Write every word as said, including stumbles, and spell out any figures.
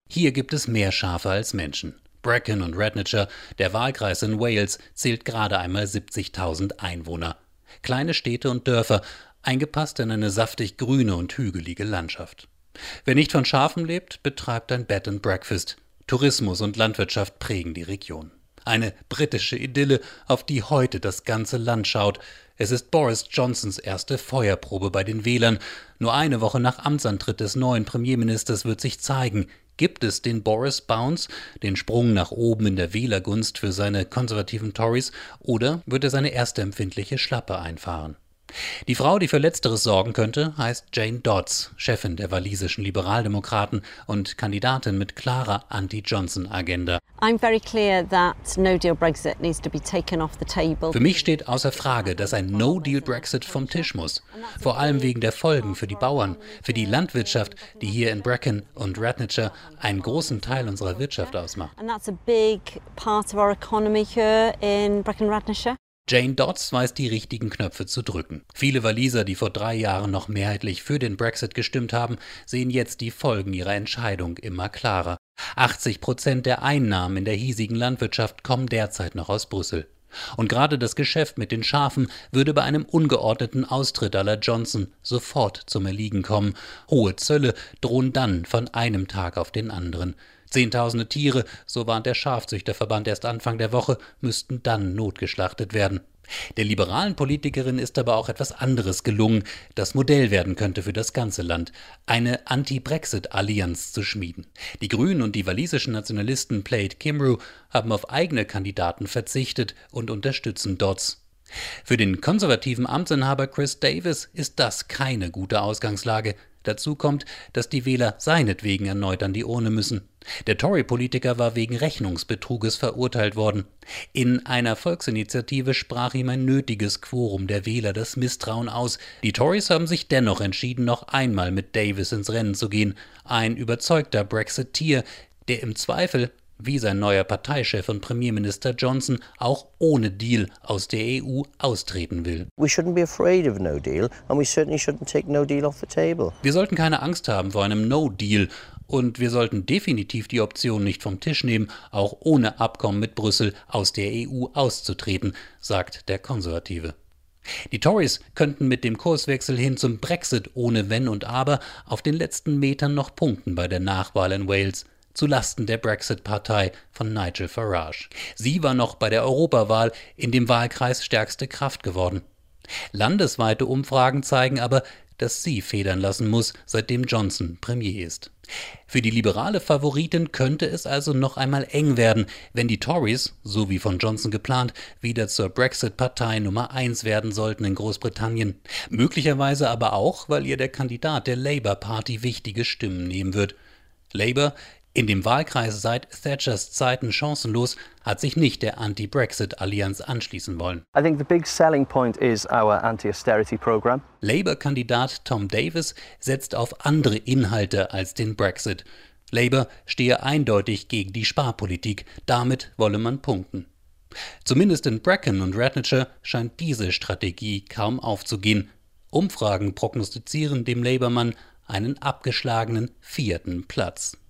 Hier gibt es mehr Schafe als Menschen. Brecon und Radnor, der Wahlkreis in Wales, zählt gerade einmal siebzigtausend Einwohner. Kleine Städte und Dörfer, eingepasst in eine saftig grüne und hügelige Landschaft. Wer nicht von Schafen lebt, betreibt ein Bed and Breakfast. Tourismus und Landwirtschaft prägen die Region. Eine britische Idylle, auf die heute das ganze Land schaut. Es ist Boris Johnsons erste Feuerprobe bei den Wählern. Nur eine Woche nach Amtsantritt des neuen Premierministers wird sich zeigen, gibt es den Boris Bounce, den Sprung nach oben in der Wählergunst für seine konservativen Tories, oder wird er seine erste empfindliche Schlappe einfahren? Die Frau, die für Letzteres sorgen könnte, heißt Jane Dodds, Chefin der walisischen Liberaldemokraten und Kandidatin mit klarer Anti-Johnson-Agenda. Für mich steht außer Frage, dass ein No-Deal-Brexit vom Tisch muss. Vor allem wegen der Folgen für die Bauern, für die Landwirtschaft, die hier in Brecon und Radnor einen großen Teil unserer Wirtschaft ausmacht. Jane Dodds weiß die richtigen Knöpfe zu drücken. Viele Waliser, die vor drei Jahren noch mehrheitlich für den Brexit gestimmt haben, sehen jetzt die Folgen ihrer Entscheidung immer klarer. achtzig Prozent der Einnahmen in der hiesigen Landwirtschaft kommen derzeit noch aus Brüssel. Und gerade das Geschäft mit den Schafen würde bei einem ungeordneten Austritt à la Johnson sofort zum Erliegen kommen. Hohe Zölle drohen dann von einem Tag auf den anderen. Zehntausende Tiere, so warnt der Schafzüchterverband erst Anfang der Woche, müssten dann notgeschlachtet werden. Der liberalen Politikerin ist aber auch etwas anderes gelungen, das Modell werden könnte für das ganze Land, eine Anti-Brexit-Allianz zu schmieden. Die Grünen und die walisischen Nationalisten Plaid Cymru haben auf eigene Kandidaten verzichtet und unterstützen Dodds. Für den konservativen Amtsinhaber Chris Davis ist das keine gute Ausgangslage. Dazu kommt, dass die Wähler seinetwegen erneut an die Urne müssen. Der Tory-Politiker war wegen Rechnungsbetruges verurteilt worden. In einer Volksinitiative sprach ihm ein nötiges Quorum der Wähler das Misstrauen aus. Die Tories haben sich dennoch entschieden, noch einmal mit Davis ins Rennen zu gehen. Ein überzeugter Brexiteer, der im Zweifel, wie sein neuer Parteichef und Premierminister Johnson, auch ohne Deal aus der E U austreten will. We shouldn't be afraid of no deal and we certainly shouldn't take no deal off the table. Wir sollten keine Angst haben vor einem No-Deal und wir sollten definitiv die Option nicht vom Tisch nehmen, auch ohne Abkommen mit Brüssel aus der E U auszutreten, sagt der Konservative. Die Tories könnten mit dem Kurswechsel hin zum Brexit ohne Wenn und Aber auf den letzten Metern noch punkten bei der Nachwahl in Wales, zulasten der Brexit-Partei von Nigel Farage. Sie war noch bei der Europawahl in dem Wahlkreis stärkste Kraft geworden. Landesweite Umfragen zeigen aber, dass sie federn lassen muss, seitdem Johnson Premier ist. Für die liberale Favoritin könnte es also noch einmal eng werden, wenn die Tories, so wie von Johnson geplant, wieder zur Brexit-Partei Nummer eins werden sollten in Großbritannien. Möglicherweise aber auch, weil ihr der Kandidat der Labour Party wichtige Stimmen nehmen wird. Labour, in dem Wahlkreis seit Thatchers Zeiten chancenlos, hat sich nicht der Anti-Brexit-Allianz anschließen wollen. I think the big selling point is our anti-austerity program. Labour-Kandidat Tom Davis setzt auf andere Inhalte als den Brexit. Labour stehe eindeutig gegen die Sparpolitik, damit wolle man punkten. Zumindest in Brecon und Radnor scheint diese Strategie kaum aufzugehen. Umfragen prognostizieren dem Labour-Mann einen abgeschlagenen vierten Platz.